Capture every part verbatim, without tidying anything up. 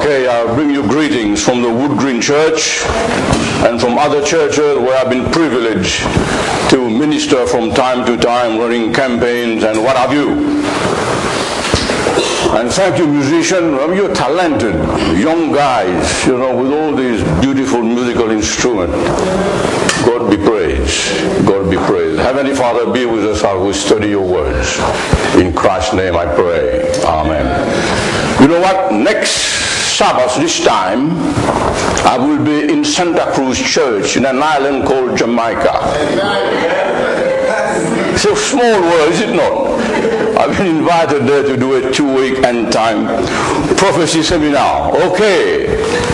Okay, I bring you greetings from the Wood Green Church and from other churches where I've been privileged to minister from time to time, running campaigns and what have you. And thank you, musicians. You're talented, young guys, you know, with all these beautiful musical instruments. God be praised. God be praised. Heavenly Father, be with us as we study your words. In Christ's name I pray. Amen. You know what? Next Sabbath, this time, I will be in Santa Cruz Church in an island called Jamaica. It's a small world, is it not? I've been invited there to do a two-week end time prophecy seminar. Okay.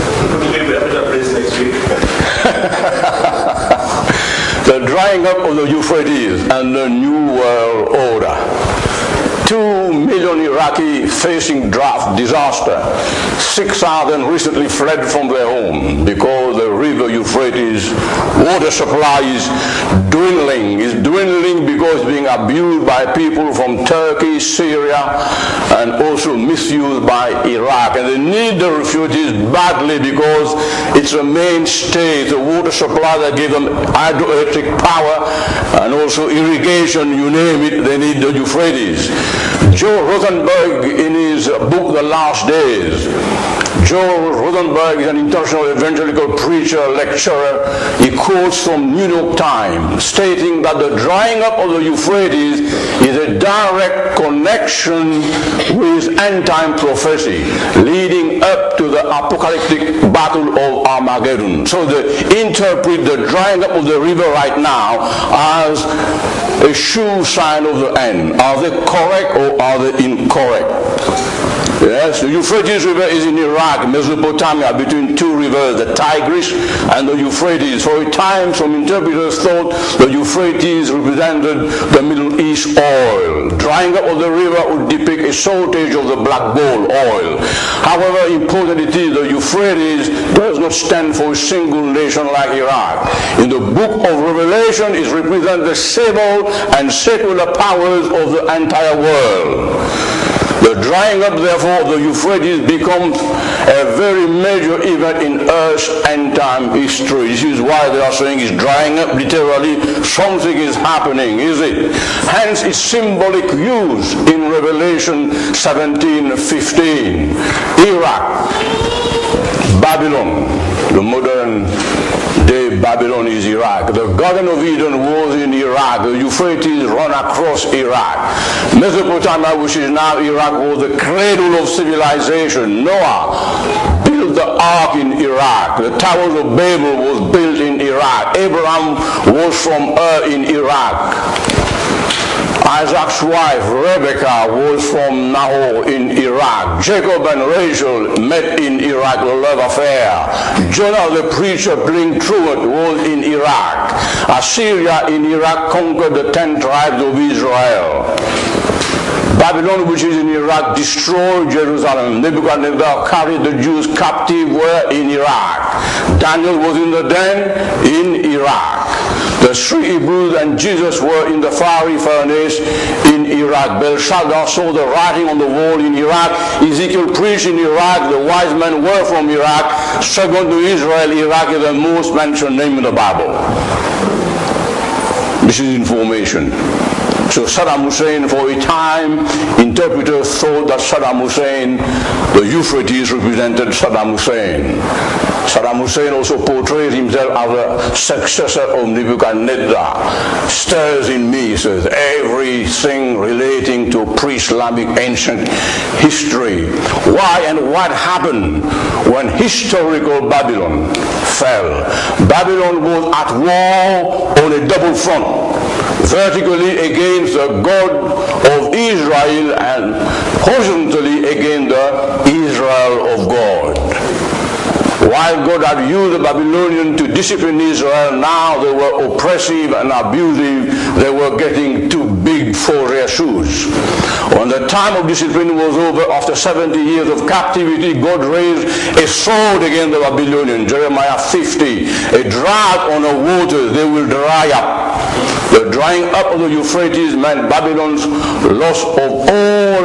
The drying up of the Euphrates and the New World Order. Two million Iraqi facing drought disaster. Six thousand recently fled from their home because the river Euphrates water supply is dwindling. It's dwindling because it's being abused by people from Turkey, Syria, and also misused by Iraq. And they need the refugees badly because it's the mainstay, the water supply that gives them hydroelectric power and also irrigation, you name it, they need the Euphrates. Joe Rosenberg, in his book The Last Days, Joe Rosenberg is an international evangelical preacher, lecturer. He quotes from New York Times stating that the drying up of the Euphrates is a direct connection with end-time prophecy leading up to the apocalyptic battle of Armageddon. So they interpret the drying up of the river right now as a sure sign of the end. Are they correct or are they incorrect? Yes, the Euphrates River is in Iraq, Mesopotamia, between two rivers, the Tigris and the Euphrates. For a time, some interpreters thought the Euphrates represented the Middle East oil. Drying up of the river would depict a shortage of the black gold oil. However important it is, the Euphrates does not stand for a single nation like Iraq. In the book of Revelation, it represents the civil and secular powers of the entire world. The drying up, therefore, of the Euphrates becomes a very major event in Earth's end-time history. This is why they are saying it's drying up, literally. Something is happening, is it? Hence its symbolic use in Revelation seventeen fifteen. Iraq, Babylon, the modern day Babylon is Iraq. The Garden of Eden was in Iraq. The Euphrates run across Iraq. Mesopotamia, which is now Iraq, was the cradle of civilization. Noah built the ark in Iraq. The Towers of Babel was built in Iraq. Abraham was from Ur in Iraq. Isaac's wife, Rebecca, was from Nahor in Iraq. Jacob and Rachel met in Iraq, the love affair. Jonah the preacher playing truant was in Iraq. Assyria in Iraq conquered the ten tribes of Israel. Babylon, which is in Iraq, destroyed Jerusalem. Nebuchadnezzar carried the Jews captive were in Iraq. Daniel was in the den in Iraq. The three Hebrews and Jesus were in the fiery furnace in Iraq. Belshazzar saw the writing on the wall in Iraq. Ezekiel preached in Iraq. The wise men were from Iraq. Second to Israel, Iraq is the most mentioned name in the Bible. This is information. So Saddam Hussein, for a time, interpreters thought that Saddam Hussein, the Euphrates represented Saddam Hussein. Saddam Hussein also portrays himself as a successor of Nebuchadnezzar. Stirs in me, says, everything relating to pre-Islamic ancient history. Why and what happened when historical Babylon fell? Babylon was at war on a double front. Vertically against the God of Israel and horizontally against the Israel of God. While God had used the Babylonians to discipline Israel, now they were oppressive and abusive. They were getting too big for their shoes. When the time of discipline was over, after seventy years of captivity, God raised a sword against the Babylonians. Jeremiah fifty, a drought on the waters, they will dry up. The drying up of the Euphrates meant Babylon's loss of all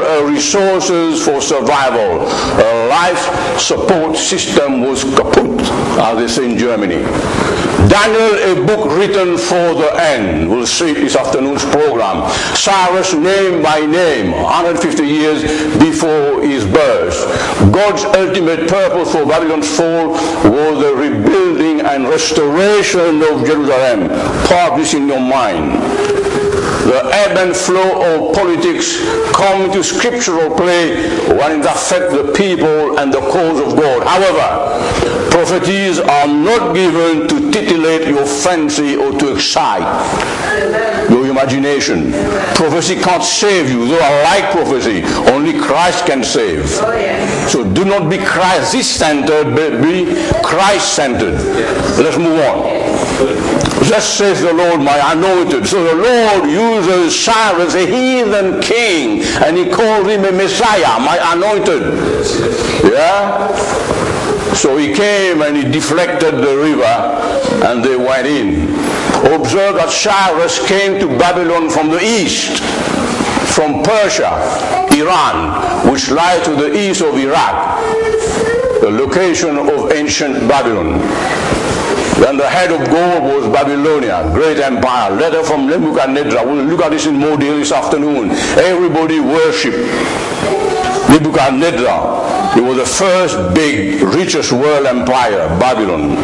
uh, resources for survival. A life support system was kaput, as they say in Germany. Daniel, a book written for the end. We'll see it this afternoon's program. Cyrus, name by name, one hundred fifty years before his birth. God's ultimate purpose for Babylon's fall was the rebuilding and restoration of Jerusalem. Park this in your mind. The ebb and flow of politics come into scriptural play when it affects the people and the cause of God. However, prophecies are not given to titillate your fancy or to excite your imagination. Prophecy can't save you. Though I like prophecy, only Christ can save. So do not be Christ-centered, but be Christ-centered. Let's move on. Thus says the Lord, my anointed. So the Lord uses Cyrus, a heathen king, and he calls him a Messiah, my anointed. Yeah? So he came and he deflected the river, and they went in. Observe that Cyrus came to Babylon from the east, from Persia, Iran, which lies to the east of Iraq, the location of ancient Babylon. Then the head of gold was Babylonia, great empire. Letter from Nebuchadnezzar. We'll look at this in more detail this afternoon. Everybody worship Nebuchadnezzar. It was the first big, richest world empire, Babylon.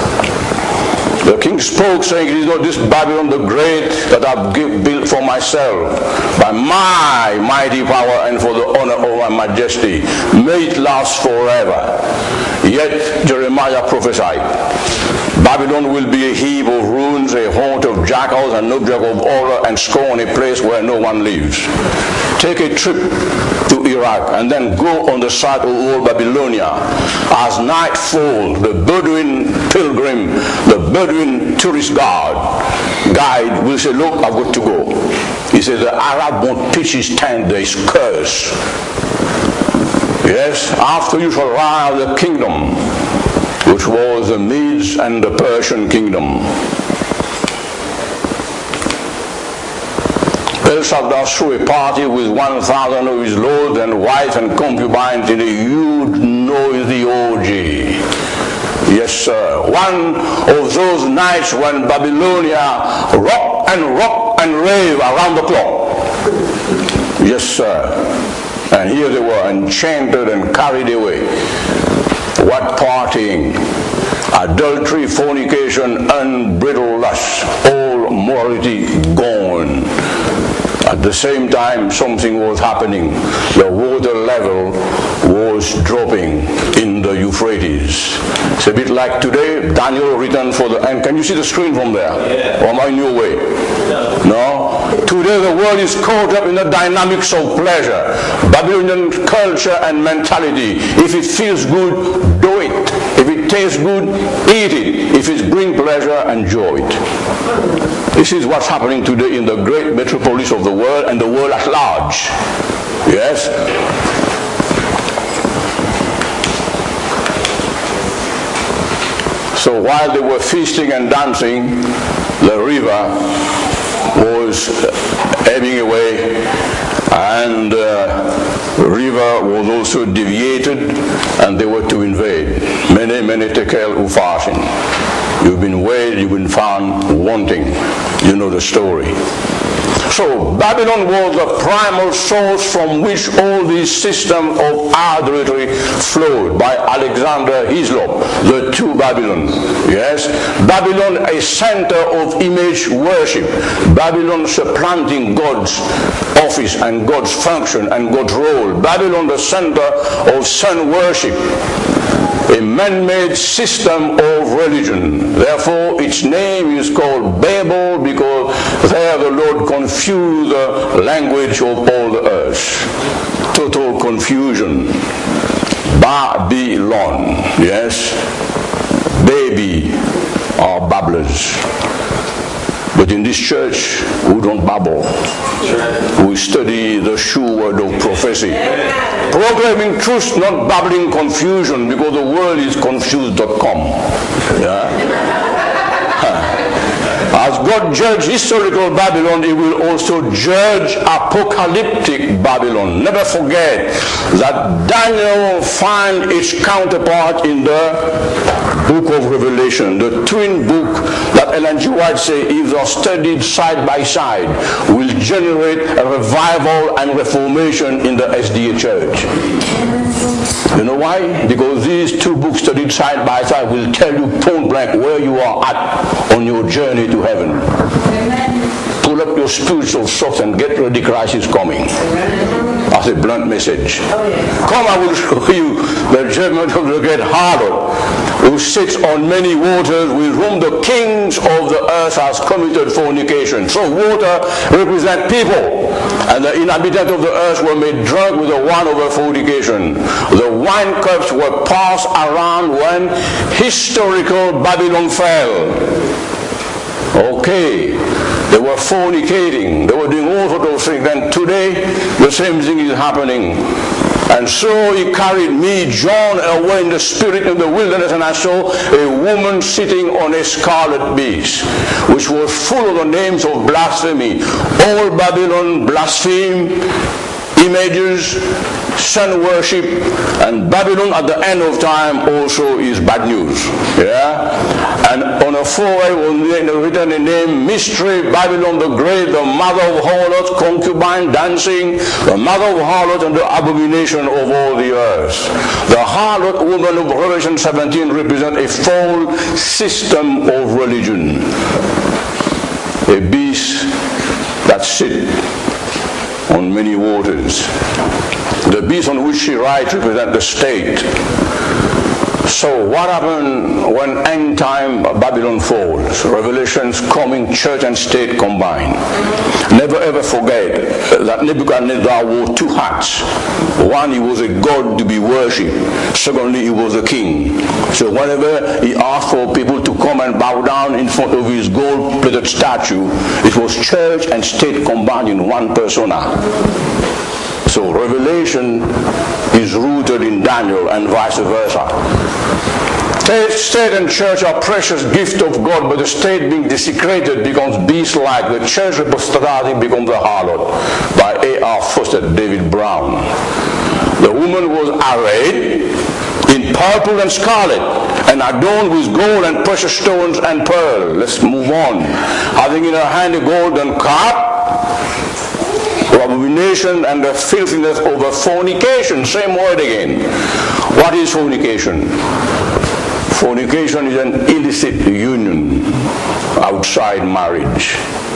The king spoke, saying, it is not this Babylon the great that I've built for myself, by my mighty power and for the honor of my majesty. May it last forever. Yet Jeremiah prophesied, Babylon will be a heap of ruins, a haunt of jackals, an object of horror and scorn, a place where no one lives. Take a trip to Iraq and then go on the side of old Babylonia. As night falls, the Bedouin pilgrim, the Bedouin tourist guide, guide will say, look, I've got to go. He says, the Arab won't pitch his tent, there is curse. Yes, after you shall rise the kingdom, which was the Medes and the Persian kingdom. Belshazzar threw a party with one thousand of his lords and wives and concubines in a huge noisy orgy. Yes, sir. One of those nights when Babylonia rocked and rocked and raved around the clock. Yes, sir. And here they were, enchanted and carried away. What partying! Adultery, fornication, unbridled lust, all morality gone. At the same time, something was happening. The water level was dropping in the Euphrates. It's a bit like today, Daniel written for the end. Can you see the screen from there? Yeah. Or am I in your way? No. No? Today the world is caught up in the dynamics of pleasure, Babylonian culture and mentality. If it feels good, do it. If it tastes good, eat it. If it brings pleasure, enjoy it. This is what's happening today in the great metropolis of the world and the world at large. Yes? So while they were feasting and dancing, the river was ebbing away, and the uh, river was also deviated, and they were to invade. Mene, mene, tekel, upharsin. You've been weighed, you've been found wanting. You know the story. So Babylon was the primal source from which all these systems of idolatry flowed, by Alexander Hislop, the two Babylon. Yes, Babylon a center of image worship, Babylon supplanting God's office and God's function and God's role, Babylon the center of sun worship, a man-made system of religion. Therefore, its name is called Babel, because there the Lord confused the language of all the earth. Total confusion. Babylon. Yes? Baby are babblers. But in this church, we don't babble. We study the sure word of prophecy. Proclaiming truth, not babbling confusion, because the world is confused dot com. Yeah? As God judged historical Babylon, he will also judge apocalyptic Babylon. Never forget that Daniel finds its counterpart in the book of Revelation, the twin book that Ellen G. White says, if they are studied side by side, will generate a revival and reformation in the S D A church. You know why? Because these two books studied side by side will tell you point blank where you are at on your journey to heaven. Amen. Pull up your spiritual socks and get ready, Christ is coming. That's a blunt message. Oh, yeah. Come, I will show you the judgment of the great harlot, who sits on many waters, with whom the kings of the earth has committed fornication. So water represents people, and the inhabitants of the earth were made drunk with the wine of her fornication. The wine cups were passed around when historical Babylon fell. Okay, they were fornicating, they were doing all sorts of things, and today the same thing is happening. And so he carried me, John, away in the spirit in the wilderness, and I saw a woman sitting on a scarlet beast, which was full of the names of blasphemy. All Babylon blaspheme, images, sun worship, and Babylon at the end of time also is bad news. Yeah? And on a forehead was written the name Mystery Babylon the Great, the mother of harlots, concubine, dancing, the mother of harlots, and the abomination of all the earth. The harlot woman of Revelation seventeen represents a false system of religion. A beast that sits on many waters. The beast on which she rides represents the state. So what happened when end time Babylon falls? Revelation's coming, church and state combined. Never ever forget that Nebuchadnezzar wore two hats. One, he was a god to be worshipped. Secondly, he was a king. So whenever he asked for people to come and bow down in front of his gold-plated statue, it was church and state combined in one persona. So Revelation is rooted in Daniel and vice versa. State and church are precious gift of God, but the state being desecrated becomes beast-like. The church apostatizing becomes a harlot. By A R Foster, David Brown. The woman was arrayed in purple and scarlet, and adorned with gold and precious stones and pearl. Let's move on. Having in her hand a golden cup, abomination and the filthiness of a fornication. Same word again. What is fornication? Fornication is an illicit union outside marriage.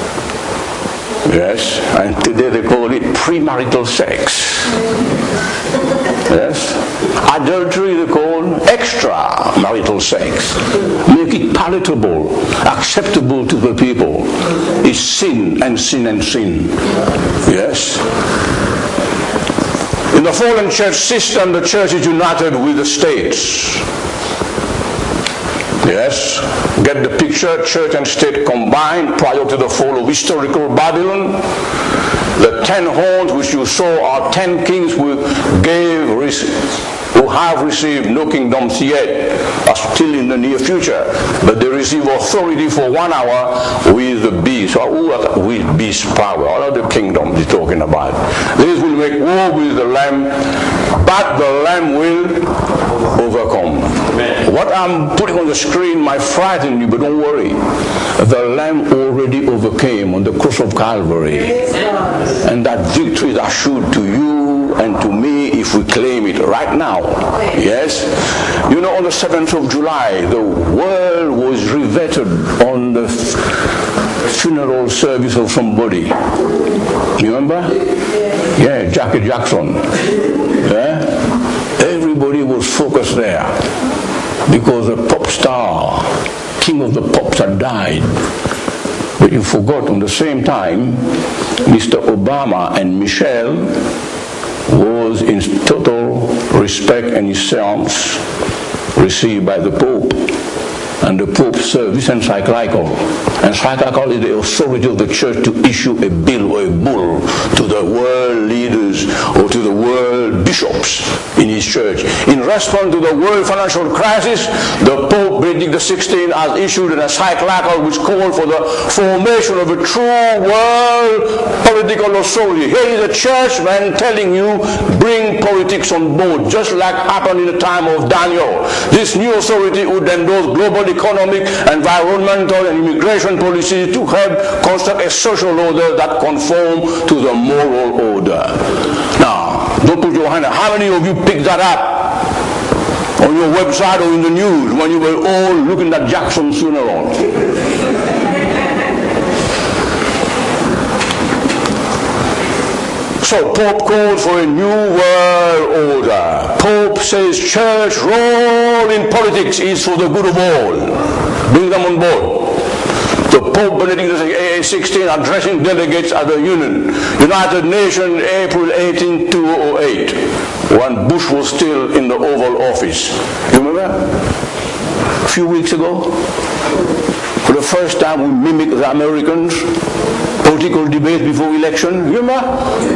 Yes, and today they call it premarital sex. Yes, adultery they call extramarital sex. Make it palatable, acceptable to the people. It's sin and sin and sin. Yes. In the fallen church system, the church is united with the states. Yes, get the picture, church and state combined prior to the fall of historical Babylon. The ten horns which you saw are ten kings who gave, who have received no kingdoms yet, are still in the near future, but they receive authority for one hour with the beast. So who are with beast power? All of the kingdoms he's talking about. These will make war with the Lamb, but the Lamb will overcome. Amen. What I'm putting on the screen might frighten you, but don't worry. The Lamb already overcame on the cross of Calvary. Yes. And that victory is assured to you and to me if we claim it right now. Yes? You know, on the seventh of July, the world was riveted on the funeral service of somebody. You remember? Yeah, Jackie Jackson. Yeah? Everybody was focused there because the pop star, king of the pops, had died. But you forgot on the same time, Mister Obama and Michelle was in total respect and his seance received by the Pope. And the Pope served this encyclical. Encyclical is the authority of the church to issue a bill or a bull to the world leaders or to the world bishops in his church. In response to the world financial crisis, the Pope Benedict the sixteenth has issued an encyclical which called for the formation of a true world political authority. Here is a churchman telling you, bring politics on board, just like happened in the time of Daniel. This new authority would endorse global economic, environmental, and immigration policies to help construct a social order that conforms to the moral order. Now, don't put your hand up. How many of you picked that up on your website or in the news when you were all looking at Jackson's funeral? So Pope calls for a new world order. Pope says church role in politics is for the good of all. Bring them on board. The Pope Benedict the sixteenth addressing delegates at the Union, United Nations, April eighteenth, two thousand eight, when Bush was still in the Oval Office. You remember? A few weeks ago, for the first time we mimicked the Americans. Political debate before election, you remember?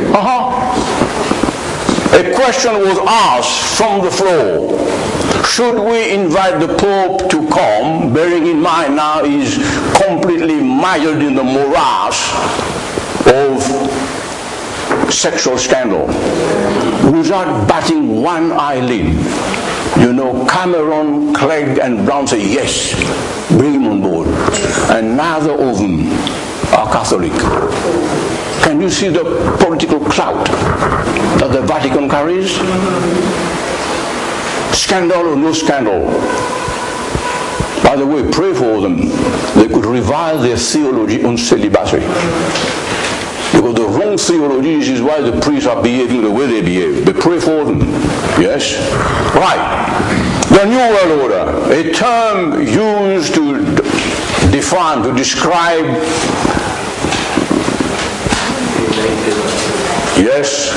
Uh-huh. A question was asked from the floor. Should we invite the Pope to come, bearing in mind now he's completely mired in the morass of sexual scandal, without batting one eyelid? You know, Cameron, Clegg, and Brown say, yes, bring him on board. And neither of them are Catholic. Can you see the political clout that the Vatican carries? Scandal or no scandal? By the way, pray for them. They could revise their theology on celibacy. Because the wrong theology is why the priests are behaving the way they behave. But pray for them. Yes? Right. The New World Order, a term used to define, to describe, yes,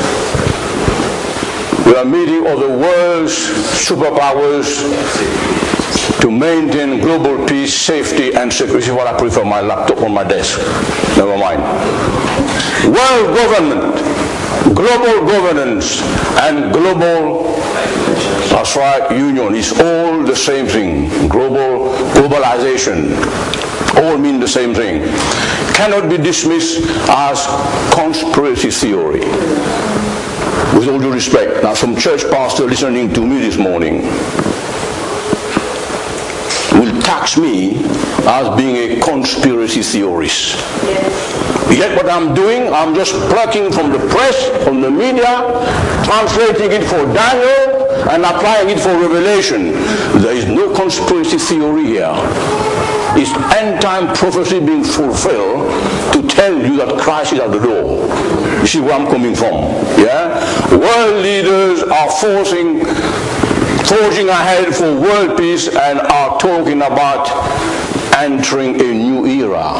the meeting of the world's superpowers to maintain global peace, safety, and security. This is what I prefer, my laptop on my desk. Never mind. World government, global governance, and global, that's right, union is all the same thing. Global, globalization, all mean the same thing. Cannot be dismissed as conspiracy theory. With all due respect, now some church pastor listening to me this morning will tax me as being a conspiracy theorist. Yes. Yet what I'm doing, I'm just plucking from the press, from the media, translating it for Daniel, and applying it for Revelation. There is no conspiracy theory here. It's end-time prophecy being fulfilled to tell you that Christ is at the door. You see where I'm coming from? Yeah? World leaders are forcing, forging ahead for world peace and are talking about entering a new era.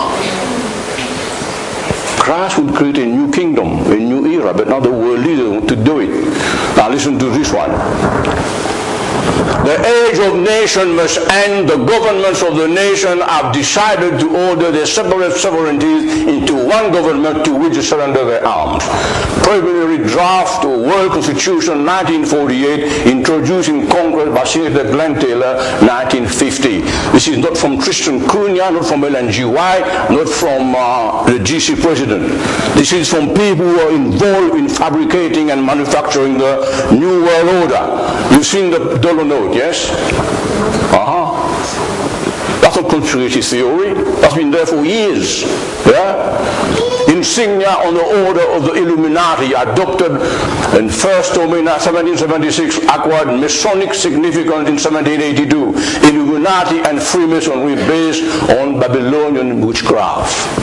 Christ would create a new kingdom, a new era, but not the world leaders want to do it. Now listen to this one. The age of nation must end. The governments of the nation have decided to order their separate sovereignties into one government to which they surrender their arms. Preliminary draft of World Constitution nineteen forty-eight, introduced in Congress by Senator Glenn Taylor, nineteen fifty. This is not from Tristan Cunha, not from L N G Y, not from uh, the G C president. This is from people who are involved in fabricating and manufacturing the New World Order. You've seen the dollar note, yes? Uh-huh. That's not conspiracy theory. That's been there for years. Yeah? Insignia on the order of the Illuminati, adopted in first domain seventeen seventy-six, acquired Masonic significance in seventeen eighty-two. Illuminati and Freemasonry based on Babylonian witchcraft.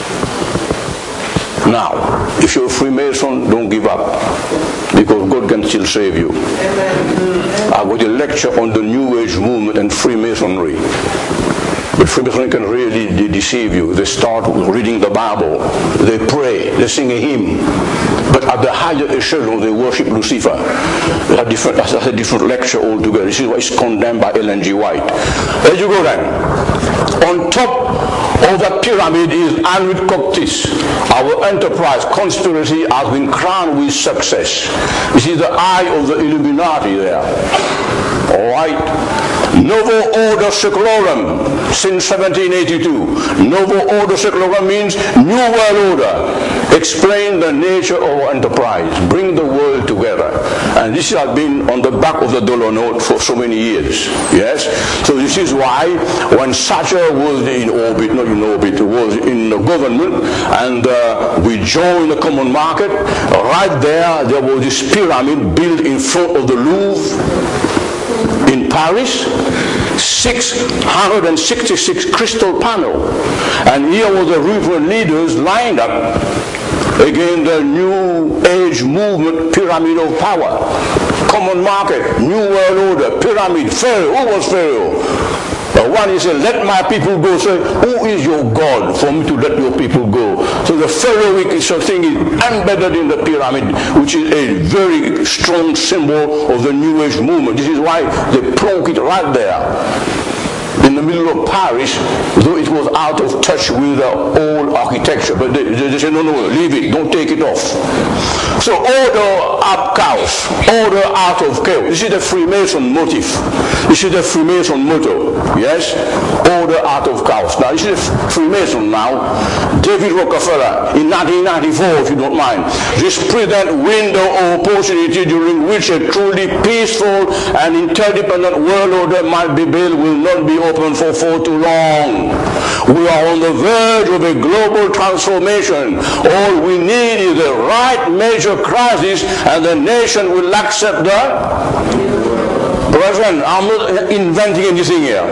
Now, if you're a Freemason, don't give up, because God can still save you. I got a lecture on the New Age movement and Freemasonry. But Freemasons can really de deceive you. They start reading the Bible, they pray, they sing a hymn, but at the higher echelon they worship Lucifer. That's a different, that's a different lecture altogether. This is what is condemned by Ellen G. White. There you go then. On top of that pyramid is Anuit Coctis. Our enterprise conspiracy has been crowned with success. This is the eye of the Illuminati there. All right. Novo Order Seclorum since seventeen eighty-two. Novo Order Seclorum means New World Order. Explain the nature of our enterprise. Bring the world together. And this has been on the back of the dollar note for so many years. Yes? So this is why when Thatcher was in orbit, not in orbit, was in the government, and uh, we joined the common market, right there, there was this pyramid built in front of the Louvre in Paris, six hundred sixty-six crystal panel, and here were the river leaders lined up against the New Age movement pyramid of power. Common market, New World Order, pyramid, Pharaoh. Who was Pharaoh? The one he said, let my people go. So who is your God for me to let your people go? So the Pharaohic thing is embedded in the pyramid, which is a very strong symbol of the New Age movement. This is why they plonk it right there in the middle of Paris, though it was out of touch with the old architecture. But they, they say, no, no, leave it, don't take it off. So order up chaos, order out of chaos. This is the Freemason motif. This is the Freemason motto. Yes? Order out of chaos. Now, this is the Freemason now. David Rockefeller, in nineteen ninety-four, if you don't mind, this present window of opportunity during which a truly peaceful and interdependent world order might be built will not be open for, for too long. We are on the verge of a global transformation. All we need is the right major crisis, and the nation will accept the Brethren, I'm not inventing anything here.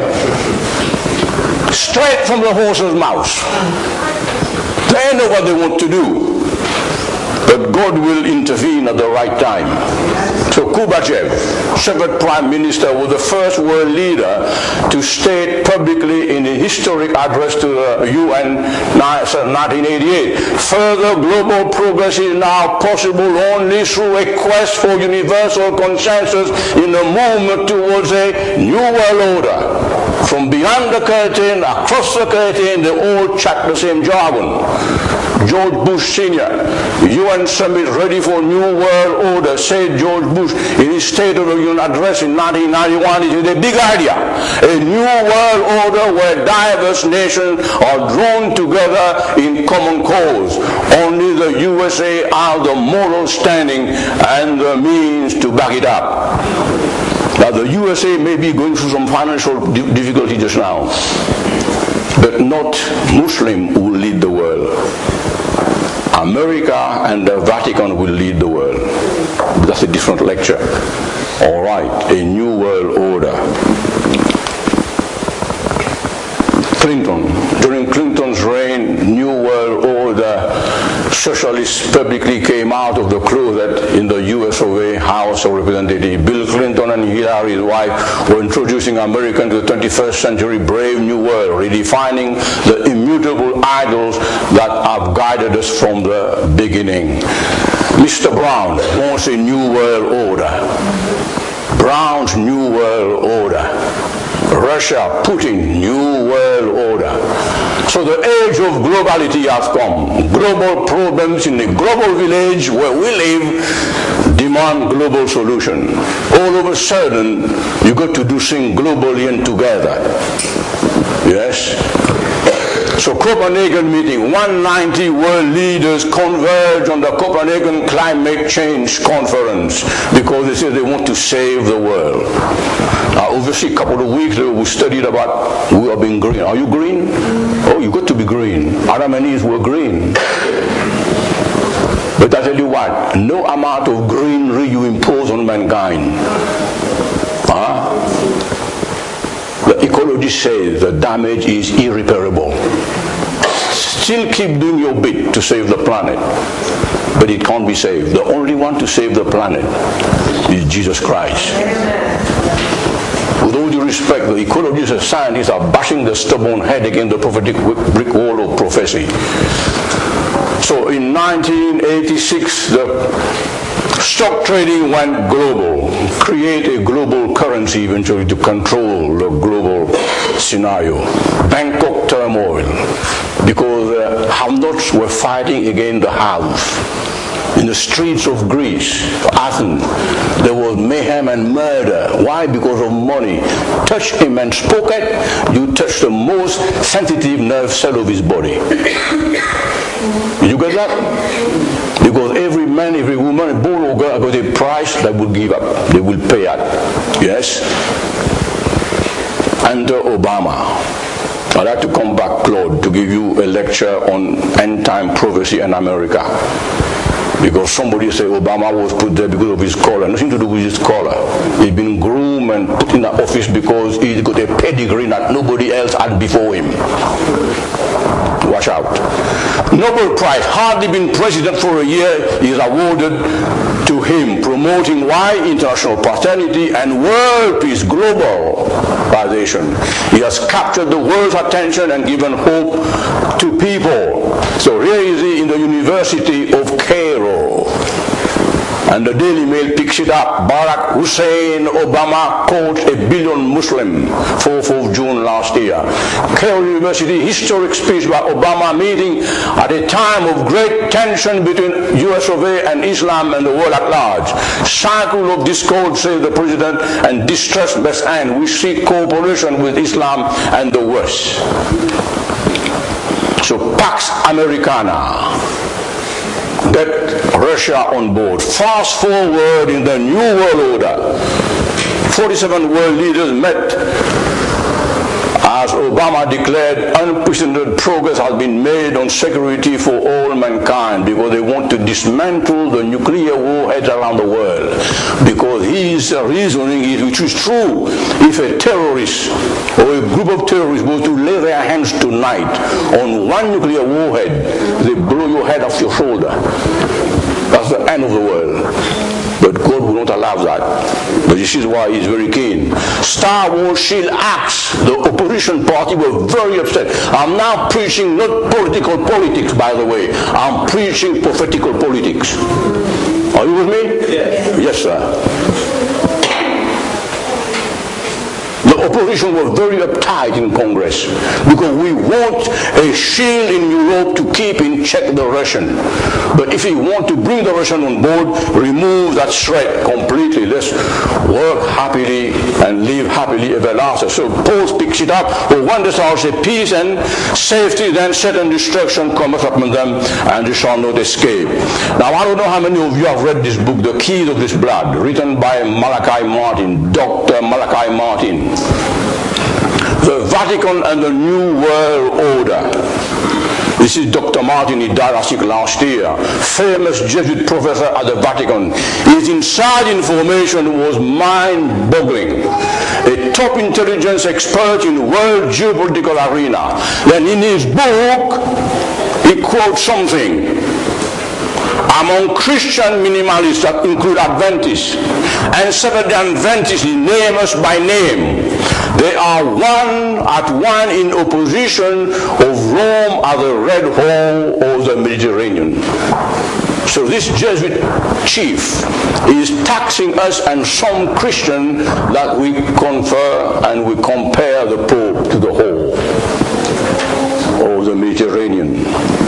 Straight from the horse's mouth. They know what they want to do. But God will intervene at the right time. So Gorbachev, Soviet Prime Minister, was the first world leader to state publicly in a historic address to the U N nineteen eighty-eight, further global progress is now possible only through a quest for universal consensus in the movement towards a new world order. From behind the curtain, across the curtain, they all chat the same jargon. George Bush Senior, U N Summit ready for new world order, said George Bush in his State of the Union address in nineteen ninety-one. It is a big idea. A new world order where diverse nations are drawn together in common cause. Only the U S A has the moral standing and the means to back it up. Now the U S A may be going through some financial difficulty just now, but not Muslim will lead the world. America and the Vatican will lead the world. That's a different lecture. All right, a new world order. Clinton, during Clinton's reign, new world order, socialists publicly came out of the closet in the U S of A House of Representatives. Bill Clinton and Hillary, his wife, were introducing America to the twenty-first century brave new world, redefining the immutable idols that have guided us from the beginning. Mister Brown wants a new world order. Brown's new world order. Russia, Putin, new world order. So the age of globality has come. Global problems in the global village where we live demand global solution. All of a sudden, you got to do things globally and together. Yes? So Copenhagen meeting, one hundred ninety world leaders converge on the Copenhagen Climate Change Conference because they say they want to save the world. Now, obviously, a couple of weeks ago, we studied about we are being green. Are you green? Oh, you got to be green. Adam and Eve were green. But I tell you what, no amount of greenery you impose on mankind. Huh? The ecologist says the damage is irreparable. Still keep doing your bit to save the planet, but it can't be saved. The only one to save the planet is Jesus Christ. With all due respect, the ecologists and scientists are bashing the stubborn head against the prophetic brick wall of prophecy. So in nineteen eighty-six, the stock trading went global, create a global currency eventually to control the global scenario. Bangkok turmoil, because the have-nots were fighting against the haves. In the streets of Greece, Athens, there was mayhem and murder. Why? Because of money. Touch a man's pocket, you touch the most sensitive nerve cell of his body. You get that? Because every man, every woman, boy or girl, got a price they will give up. They will pay at. Yes? Under Obama. I'd like to come back, Claude, to give you a lecture on end-time prophecy in America. Because somebody say Obama was put there because of his color. Nothing to do with his color. He's been groomed and put in the office because he's got a pedigree that nobody else had before him. Watch out. Nobel Prize, hardly been president for a year, is awarded to him, promoting why? International prosperity and world peace, globalization. He has captured the world's attention and given hope to people. So here is he in the University of Cairo. And the Daily Mail picks it up. Barack Hussein Obama coached a billion Muslim, fourth of June last year. Cairo University, historic speech by Obama meeting at a time of great tension between U S of A and Islam and the world at large. Cycle of discord, says the president, and distrust must end. We seek cooperation with Islam and the West. So Pax Americana, get Russia on board. Fast forward in the new world order. forty-seven world leaders met as Obama declared unprecedented progress has been made on security for all mankind, because they want to dismantle the nuclear warheads around the world. Because his reasoning is, which is true, if a terrorist or a group of terrorists was to lay their hands tonight on one nuclear warhead, they blow your head off your shoulder. That's the end of the world. But God will not allow that. But this is why he's very keen. Star Wars Shield Acts, the opposition party, were very upset. I'm now preaching not political politics, by the way. I'm preaching prophetical politics. Are you with me? Yes, yes sir. The opposition was very uptight in Congress because we want a shield in Europe to keep in check the Russian. But if we want to bring the Russian on board, remove that threat completely. Let's work happily and live happily ever after. So Paul picks it up. For when the shall say peace and safety, then Satan destruction cometh upon them, and they shall not escape. Now I don't know how many of you have read this book, The Keys of This Blood, written by Malachi Martin, Doctor Malachi Martin. The Vatican and the New World Order. This is Doctor Martin, he died I think last year. Famous Jesuit professor at the Vatican. His inside information was mind-boggling. A top intelligence expert in world geopolitical arena. Then in his book, he quotes something. Among Christian minimalists that include Adventists and Seventh-day Adventists, name us by name. They are one at one in opposition of Rome as the Red Hole of the Mediterranean. So this Jesuit chief is taxing us and some Christian that we confer and we compare the Pope to the whole of the Mediterranean.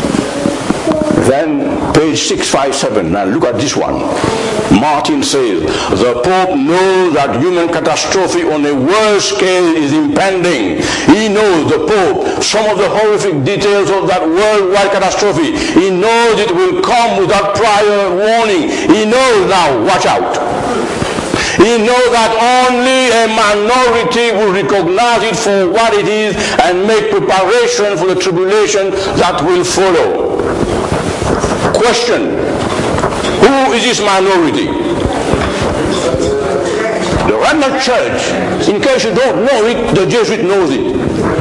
Then page six fifty-seven, now look at this one. Martin says, the Pope knows that human catastrophe on a world scale is impending. He knows, the Pope, some of the horrific details of that worldwide catastrophe. He knows it will come without prior warning. He knows now, watch out. He knows that only a minority will recognize it for what it is and make preparation for the tribulation that will follow. Question, who is this minority? The Remnant Church. In case you don't know it, the Jesuit knows it.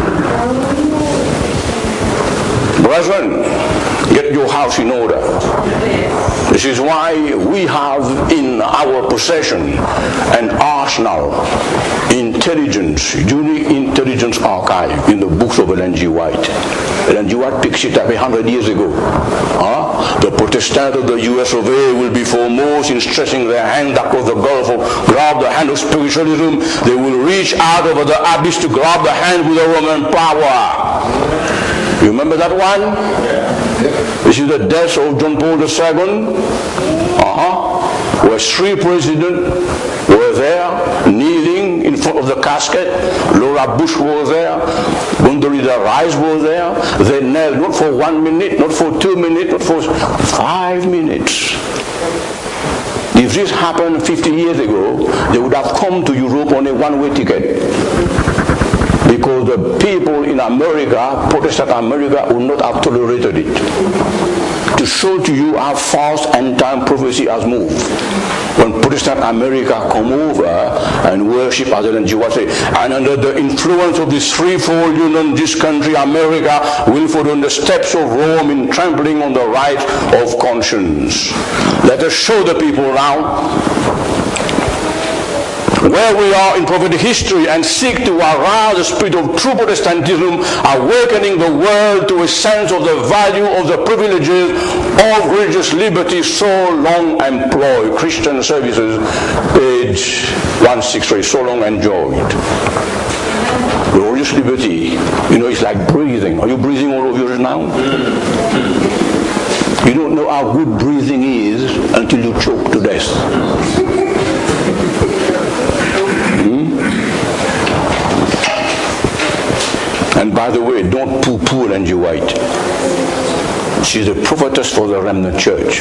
Brethren, get your house in order. This is why we have in our possession an arch National Intelligence, Unique Intelligence Archive in the books of Ellen G. White. Ellen G. White picks it up a hundred years ago. Huh? The Protestants of the U S of A will be foremost in stretching their hand across the gulf of grab the hand of spiritualism. They will reach out over the abyss to grab the hand with the Roman power. You remember that one? Yeah. This is the death of John Paul the Second. Uh-huh. Where three presidents were there, kneeling in front of the casket. Laura Bush was there. Condoleezza Rice was there. They knelt not for one minute, not for two minutes, not for five minutes. If this happened fifty years ago, they would have come to Europe on a one-way ticket. Because the people in America, Protestant America, would not have tolerated it. To show to you how fast end-time prophecy has moved. When Protestant America come over and worship as Ellen G. White say, and under the influence of this threefold union, this country, America, will follow in the steps of Rome in trampling on the right of conscience. Let us show the people now where we are in prophetic history and seek to arouse the spirit of true Protestantism, awakening the world to a sense of the value of the privileges of religious liberty so long employed. Christian Services, page one sixty-three, so long enjoyed. Religious liberty, you know, it's like breathing. Are you breathing all of yours now? You don't know how good breathing is until you choke to death. And by the way, don't poo-poo Ellen G. White. She's a prophetess for the remnant church.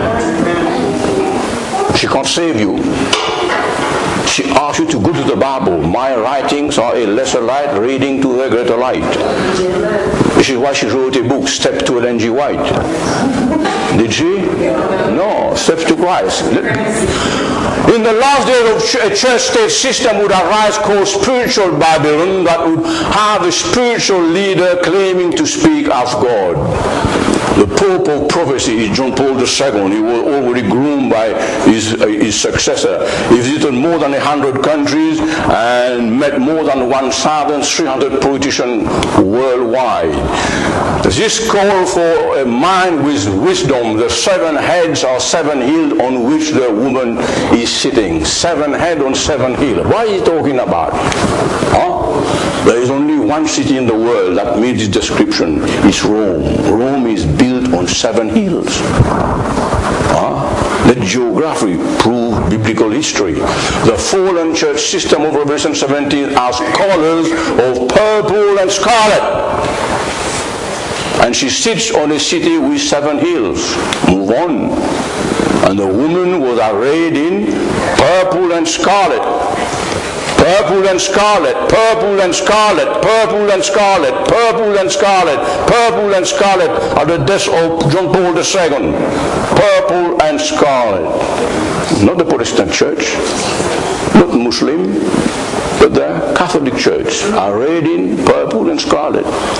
She can't save you. She asks you to go to the Bible. My writings are a lesser light, reading to the greater light. This is why she wrote a book, Steps to Ellen G. White. Did she? No, Steps to Christ. In the last days of a church-state system would arise called spiritual Babylon that would have a spiritual leader claiming to speak as God. The Pope of prophecy is John Paul the Second. He was already groomed by his, uh, his successor. He visited more than a hundred countries and met more than one thousand three hundred politicians worldwide. This call for a mind with wisdom. The seven heads are seven hills on which the woman is sitting. Seven heads on seven hills. What is he talking about? Huh? There is only one city in the world that meets this description. It's Rome. Rome is built on seven hills. Huh? Let geography prove biblical history. The fallen church system of Revelation seventeen has colors of purple and scarlet. And she sits on a city with seven hills. Move on. And the woman was arrayed in purple and scarlet. Purple and scarlet, purple and scarlet, purple and scarlet, purple and scarlet, purple and scarlet at the death of John Paul the Second. Purple and scarlet. Not the Protestant church, not Muslim, but the Catholic church, arrayed in purple and scarlet.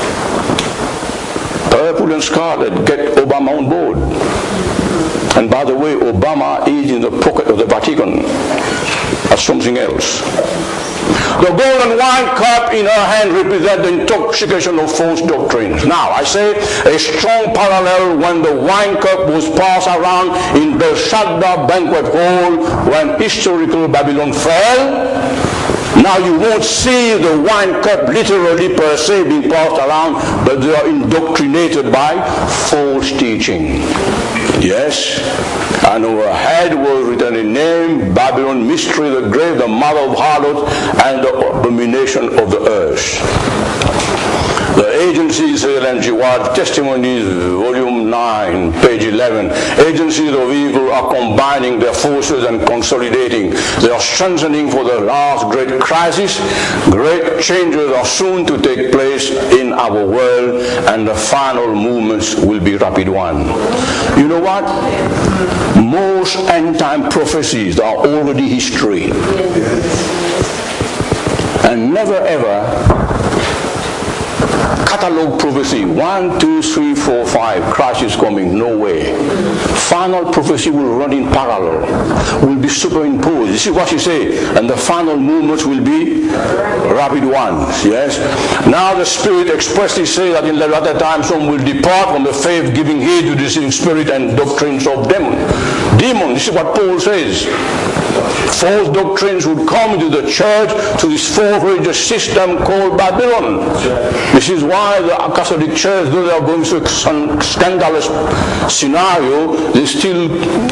Purple and scarlet, get Obama on board. And by the way, Obama is in the pocket of the Vatican as something else. The golden wine cup in her hand represents the intoxication of false doctrines. Now, I say a strong parallel when the wine cup was passed around in Belshazzar banquet hall when historical Babylon fell. Now you won't see the wine cup literally per se being passed around, but they are indoctrinated by false teaching. Yes, and overhead was written a name, Babylon, mystery, the grave, the mother of harlots, and the abomination of the earth. The agencies, Ellen G. White, Testimonies, volume nine, page eleven. Agencies of evil are combining their forces and consolidating. They are strengthening for the last great crisis. Great changes are soon to take place in our world, and the final movements will be rapid one. You know what? Most end-time prophecies are already history. And never ever catalog prophecy, one, two, three, four, five, Christ is coming, no way. Final prophecy will run in parallel, will be superimposed. You see what she said? And the final movements will be rapid ones, yes? Now the Spirit expressly says that in the latter time some will depart from the faith, giving heed to deceiving spirit and doctrines of demons. Demons, this is what Paul says. False doctrines would come into the church to this fourth religious system called Babylon. This is why the Catholic Church, though they are going through a scandalous scenario, they still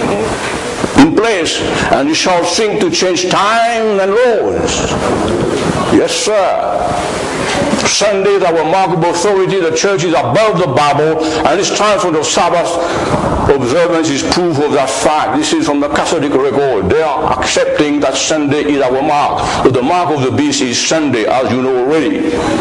in place, and you shall think to change time and laws. Yes, sir. Sunday is our mark of authority. The church is above the Bible, and this transfer of Sabbath observance is proof of that fact. This is from the Catholic record. They are accepting that Sunday is our mark. So the mark of the beast is Sunday, as you know already.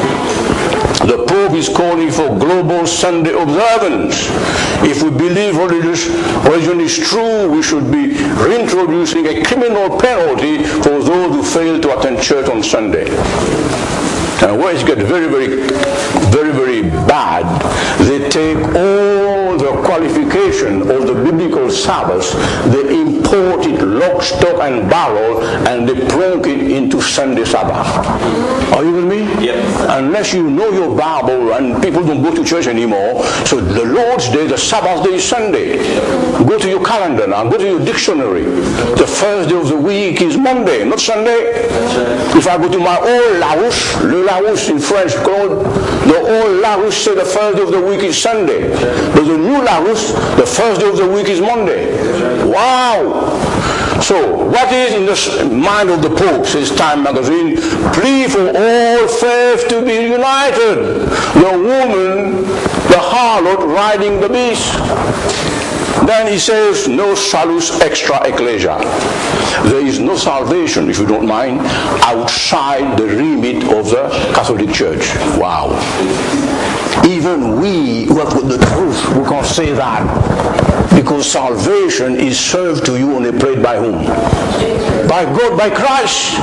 The Pope is calling for global Sunday observance. If we believe religious, religion is true, we should be reintroducing a criminal penalty for those who fail to attend church on Sunday. And where it gets very, very, very, very bad, they take all the qualification of the biblical Sabbath, they import it lock, stock, and barrel, and they plunk it into Sunday Sabbath. Are you with me? Yep. Unless you know your Bible, and people don't go to church anymore, so the Lord's Day, the Sabbath day is Sunday. Go to your calendar now, go to your dictionary. The first day of the week is Monday, not Sunday. If I go to my old Larousse, le Larousse in French called, the old Larousse say the first day of the week is Sunday. But the new Larousse, the first day of the week is Monday. Wow! So, what is in the mind of the Pope, says Time magazine, plea for all faith to be united. The woman, the harlot riding the beast. Then he says, no salus extra ecclesia. There is no salvation, if you don't mind, outside the remit of the Catholic Church. Wow. Even we who have got the truth, we can't say that. Because salvation is served to you on a plate by whom? By God, by Christ.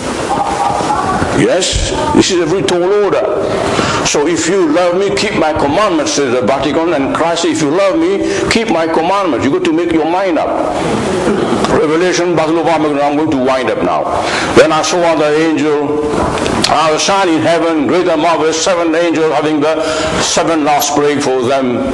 Yes, this is a very tall order. So if you love me, keep my commandments, says the Vatican, and Christ says, if you love me, keep my commandments. You got to make your mind up. Revelation, Battle of Armageddon, I'm going to wind up now. Then I saw another angel, I was shining in heaven, great and marvelous, seven angels having the seven last plague for them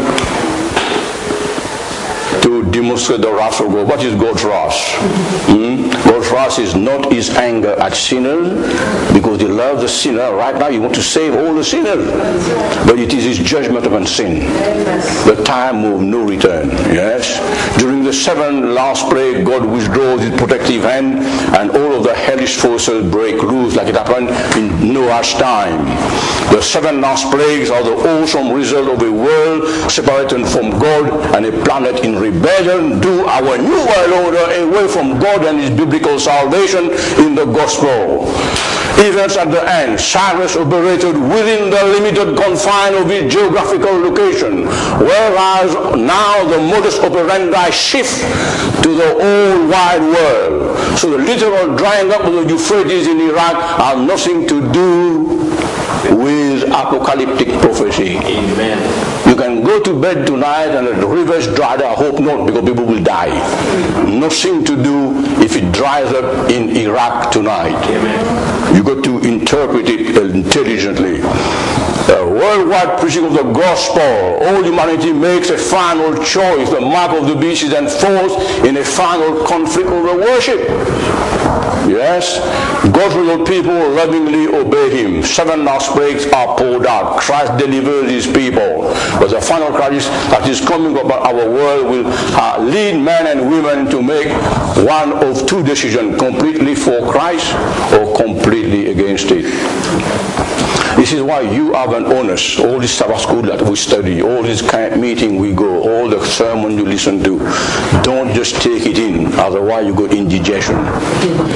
to demonstrate the wrath of God. What is God's wrath? Hmm? God's wrath is not his anger at sinners, because he loves the sinner. Right now he wants to save all the sinners. But it is his judgment upon sin. The time of no return. Yes? During the seven last plague, God withdraws his protective hand, and all of the hellish forces break loose like it happened in Noah's time. The seven last plagues are the awesome result of a world separated from God and a planet in rebellion to our new world order, away from God and his biblical salvation in the gospel. Events at the end, Cyrus operated within the limited confine of his geographical location, whereas now the modus operandi shift to the whole wide world. So the literal drying up of the Euphrates in Iraq has nothing to do with apocalyptic prophecy. Amen. You can go to bed tonight and the river's dried. I hope not, because people will die. Nothing to do if it dries up in Iraq tonight. Amen. You got to interpret it intelligently. The worldwide preaching of the gospel, all humanity makes a final choice. The mark of the beast is enforced in a final conflict over worship. Yes, God's little people lovingly obey him. Seven last plagues are poured out. Christ delivers his people. But the final crisis that is coming about our world will uh, lead men and women to make one of two decisions: completely for Christ or completely against it. This is why you have an honest, all this Sabbath school that we study, all this camp meeting we go, all the sermon you listen to, don't just take it in, otherwise you go indigestion.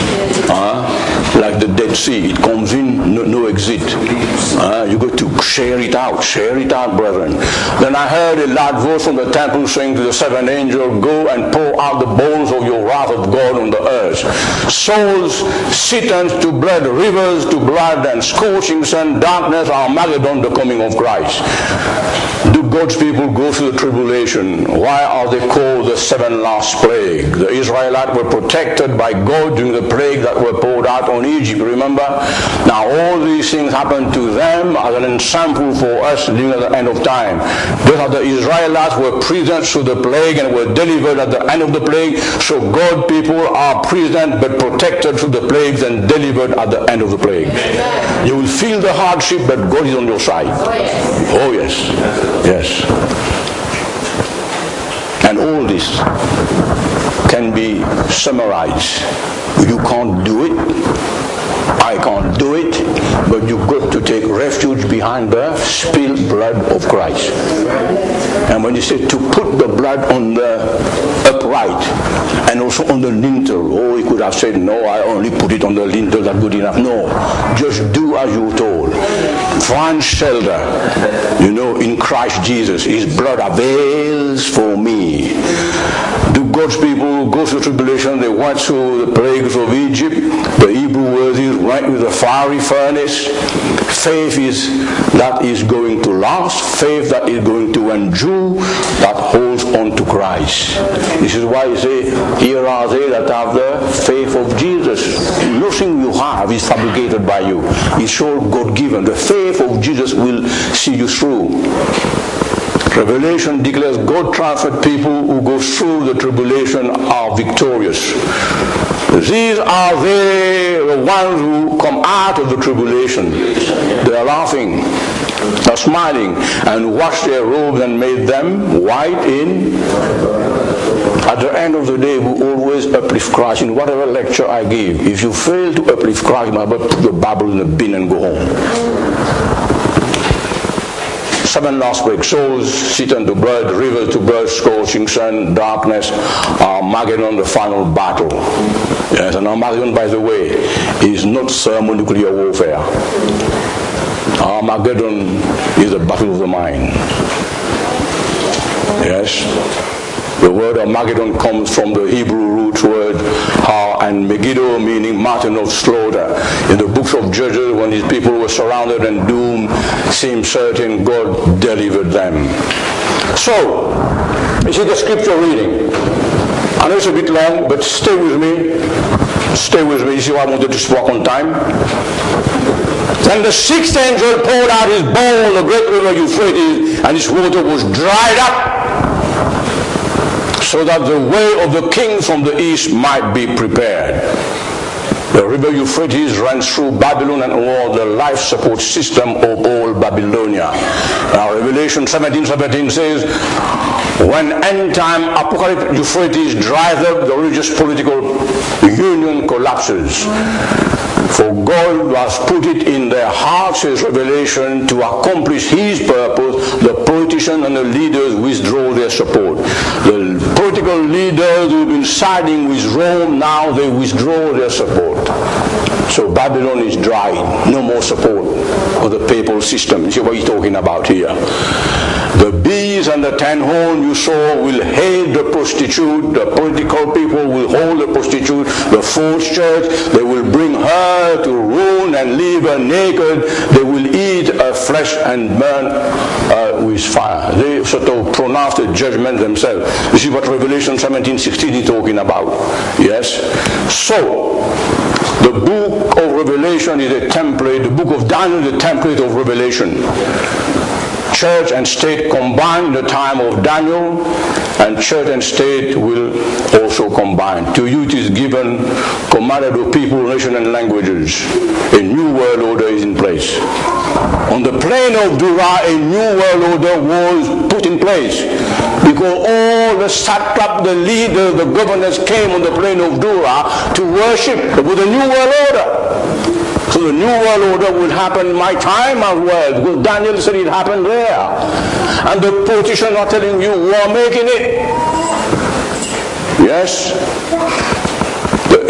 Uh, like the Dead Sea, it comes in, no, no exit. Uh, you got to share it out, share it out, brethren. Then I heard a loud voice from the temple saying to the seventh angel, go and pour out the bowls of your wrath of God on the earth. Souls, citizens to blood, rivers to blood, and scorching sun, darkness, Armageddon, the coming of Christ. Do God's people go through the tribulation? Why are they called the seven last plague? The Israelites were protected by God during the plague that were poured out on Egypt, remember? Now all these things happened to them as an example for us living at the end of time. Just as the Israelites were present through the plague and were delivered at the end of the plague, so God people are present but protected through the plagues and delivered at the end of the plague. You will feel the hardship, but God is on your side. Oh yes. Yes. And all this can be summarized. You can't do it. I can't do it, but you've got to take refuge behind the spilled blood of Christ. And when you say to put the blood on the upright and also on the lintel, oh, he could have said, no, I only put it on the lintel, that's good enough. No, just do as you're told. Find shelter, you know, in Christ Jesus. His blood avails for me. Do God's people go through tribulation? They went through the plagues of Egypt. The Hebrew word is right with the fiery furnace. Faith is that is going to last. Faith that is going to endure, that holds on to Christ. This is why I say, here are they that have the faith of Jesus. Nothing you have is fabricated by you. It's all God-given. The faith of Jesus will see you through. Revelation declares God triumphant people who go through the tribulation are victorious. These are they, the ones who come out of the tribulation. They are laughing, they are smiling, and washed their robes and made them white in. At the end of the day, we always uplift Christ in whatever lecture I give. If you fail to uplift Christ, you might put the Bible in the bin and go home. Seven last plagues: souls, citizens to blood, rivers to blood, scorching sun, darkness, Armageddon, the final battle. Yes, and Armageddon, by the way, is not thermonuclear warfare. Armageddon is the battle of the mind. Yes. The word Armageddon comes from the Hebrew root word Har and Megiddo, meaning mountain of slaughter. In the books of Judges, when his people were surrounded and doomed seemed certain, God delivered them. So, you see the scripture reading. I know it's a bit long, but stay with me. Stay with me. You see why I wanted to speak on time? Then the sixth angel poured out his bowl on the great river Euphrates, and its water was dried up, so that the way of the king from the east might be prepared. The river Euphrates runs through Babylon and all the life support system of all Babylonia. Now Revelation seventeen seventeen says, when end time apocalyptic Euphrates dries up, the religious political union collapses. For God has put it in their hearts, his revelation, to accomplish his purpose. The politicians and the leaders withdraw their support. The political leaders who've been siding with Rome, now they withdraw their support. So Babylon is dry. No more support of the papal system. You see what he's talking about here. The bees and the ten horn you saw will hate the prostitute. The political people will hold the prostitute. The false church, they will bring her to ruin and leave her naked. They will eat her flesh and burn uh, with fire. They sort of pronounce the judgment themselves. This is what Revelation seventeen sixteen is talking about. Yes? So, the book of Revelation is a template. The book of Daniel is a template of Revelation. Church and state combine in the time of Daniel, and church and state will also combine. To you it is given, commanded of people, nation and languages. A new world order is in place. On the plain of Dura, a new world order was put in place, because all the satrap, the leaders, the governors came on the plain of Dura to worship with a new world order. So the new world order will happen in my time as well, because Daniel said it happened there. And the politicians are telling you, we are making it. Yes? The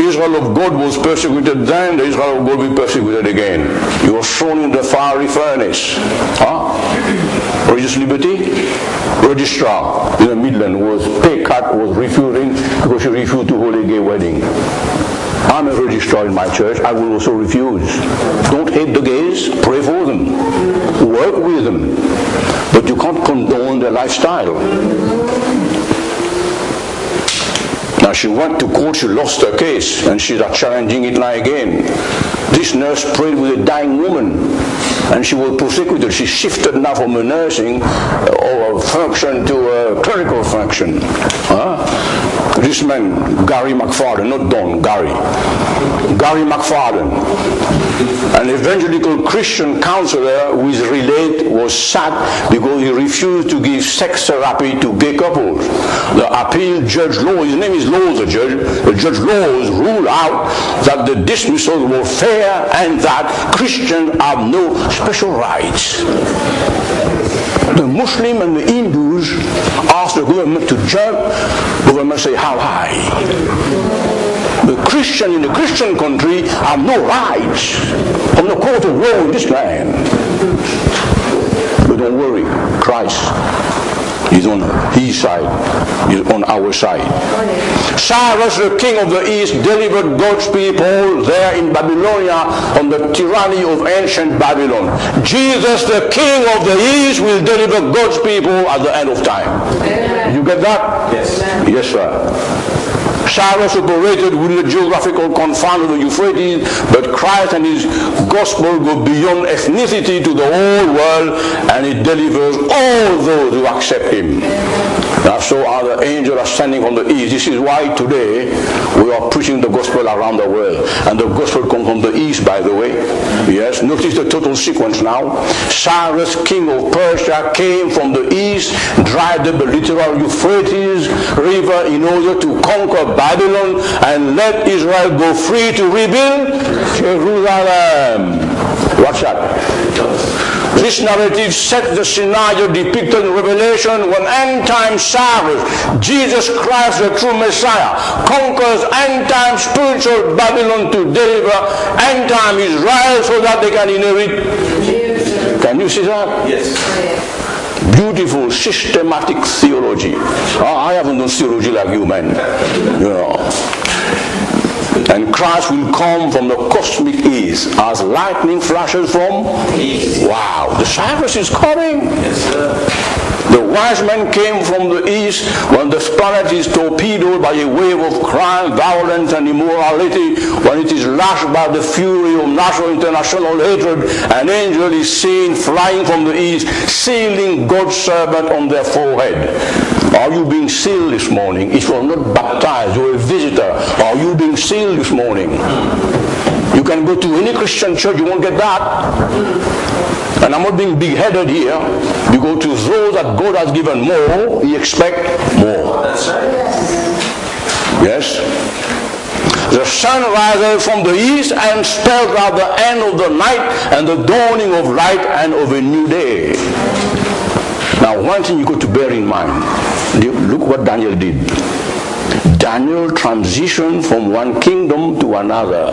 Israel of God was persecuted then, the Israel of God will be persecuted again. You are thrown in the fiery furnace. Huh? Religious liberty? Registrar in the Midland was pay cut was refusing because she refused to hold a gay wedding. I'm a registrar in my church. I will also refuse. Don't hate the gays. Pray for them. Work with them. But you can't condone their lifestyle. Now she went to court, she lost her case, and she's challenging it now again. This nurse prayed with a dying woman, and she was prosecuted. She shifted now from a nursing or function to a clerical function. Huh? This man, Gary McFadden, not Don, Gary. Gary McFadden, an evangelical Christian counselor who is relate was sacked because he refused to give sex therapy to gay couples. The appeal Judge Law, his name is Laws, the judge, the Judge Laws ruled out that the dismissals were fair and that Christians have no special rights. The Muslim and the Hindus ask the government to jump, the government say how high. The Christian in the Christian country have no rights from the court of law in this land. But don't worry, Christ is on his side, is on our side. Cyrus, the king of the east, delivered God's people there in Babylonia from the tyranny of ancient Babylon. Jesus, the king of the east, will deliver God's people at the end of time. Amen. You get that? Yes. Yes, sir. Cyrus operated within the geographical confines of the Euphrates, but Christ and his gospel go beyond ethnicity to the whole world, and it delivers all those who accept him. Now, so are the angels ascending from the east. This is why today we are preaching the gospel around the world. And the gospel comes from the east, by the way. Yes, notice the total sequence now. Cyrus, king of Persia, came from the east, dried up the literal Euphrates river in order to conquer Babylon and let Israel go free to rebuild Jerusalem. Watch that. This narrative sets the scenario depicted in Revelation when end-time Cyrus, Jesus Christ, the true Messiah, conquers end-time spiritual Babylon to deliver end-time Israel so that they can inherit. Can you see that? Yes. Beautiful, systematic theology. Oh, I haven't done theology like you, man. You know. And Christ will come from the cosmic east as lightning flashes from east. Wow, the Cyrus is coming. Yes, sir. The wise men came from the east when the planet is torpedoed by a wave of crime, violence, and immorality, when it is lashed by the fury of national international hatred. An angel is seen flying from the east, sealing God's servant on their forehead. Are you being sealed this morning? If you are not baptized, you are a visitor. Are you being sealed this morning? You can go to any Christian church, you won't get that. And I'm not being big-headed here. You go to those that God has given more, you expect more. That's right. Yes? The sun rises from the east and spells out the end of the night and the dawning of light and of a new day. Now, one thing you got to bear in mind. Look what Daniel did. Daniel transitioned from one kingdom to another.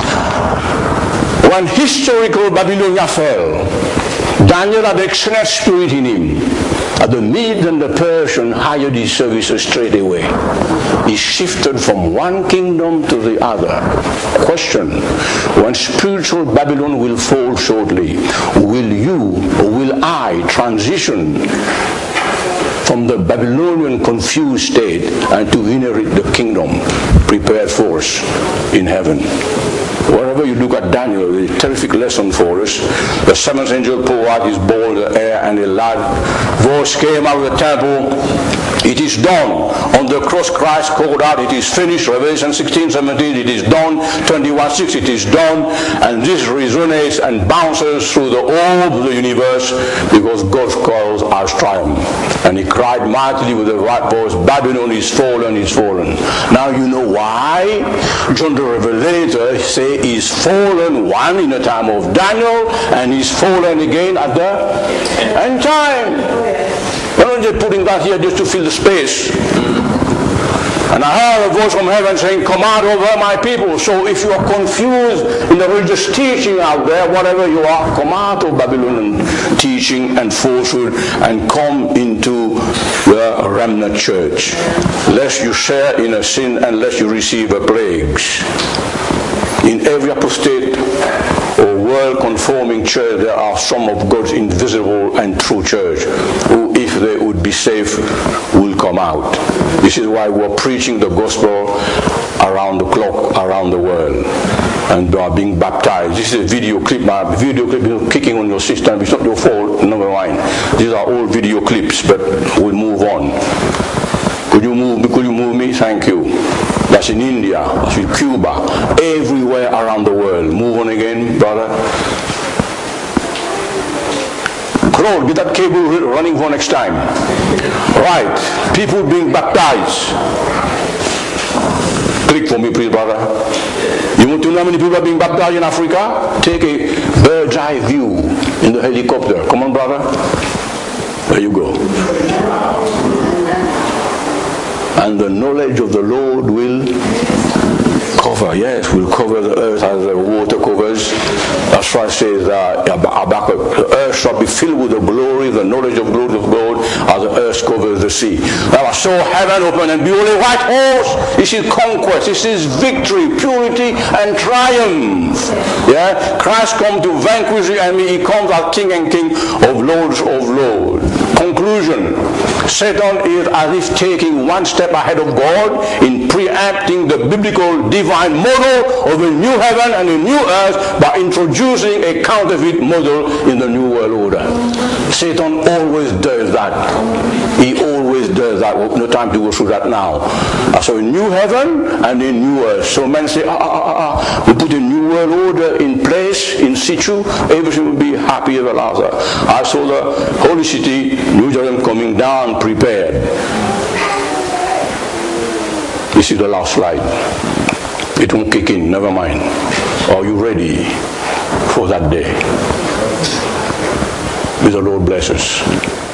When historical Babylonia fell, Daniel had excellent spirit in him. And the Mede and the Persian hired his services straight away. He shifted from one kingdom to the other. Question: when spiritual Babylon will fall shortly, will you or will I transition from the Babylonian confused state and to inherit the kingdom prepared for us in heaven? Wherever you look at Daniel, a terrific lesson for us. The seventh angel poured out his bowl in the air, and a loud voice came out of the temple. It is done. On the cross, Christ called out, it is finished. Revelation sixteen, seventeen, it is done. twenty-one, six, it is done. And this resonates and bounces through the whole of the universe because God's cause has triumphed. And he cried mightily with a right voice, Babylon is fallen, is fallen. Now you know why John the Revelator say he's fallen, one in the time of Daniel, and he's fallen again at the end time. We're not just putting that here just to fill the space. And I heard a voice from heaven saying, command over my people. So if you are confused in the religious teaching out there, whatever you are, come out of Babylonian teaching and falsehood and come into the remnant church. Lest you share in a sin and lest you receive a plagues. In every apostate or world-conforming church, there are some of God's invisible and true church who, if they would be safe, will come out. This is why we're preaching the gospel around the clock, around the world, and are being baptized. This is a video clip. My video clip is kicking on your system. It's not your fault, never mind. These are all video clips, but we'll move on. Could you move me? Could you move me? Thank you. That's in India, that's in Cuba, everywhere around the world. Move on again, brother. Claude, get that cable running for next time. Right, people being baptized. Click for me, please, brother. You want to know how many people are being baptized in Africa? Take a bird's eye view in the helicopter. Come on, brother. There you go. And the knowledge of the Lord will cover, yes, will cover the earth as the water covers. That's why it says, uh, Habakkuk, the earth shall be filled with the glory, the knowledge of glory of God, as the earth covers the sea. Now I saw heaven open, and behold, a white horse. This is conquest, this is victory, purity, and triumph. Yeah, Christ comes to vanquish the enemy. He comes as King and King of Lords of Lords. Conclusion: Satan is as if taking one step ahead of God in preempting the biblical divine model of a new heaven and a new earth by introducing a counterfeit model in the new world order. Satan always does that. He always does that. No time to go through that now. So a new heaven and a new earth. So men say, ah, ah, ah, ah. We put a new world order in place, in situ, everything will be happy ever after. I saw the holy city, New Jerusalem, coming down prepared. This is the last slide. It won't kick in, never mind. Are you ready for that day? May the Lord bless us.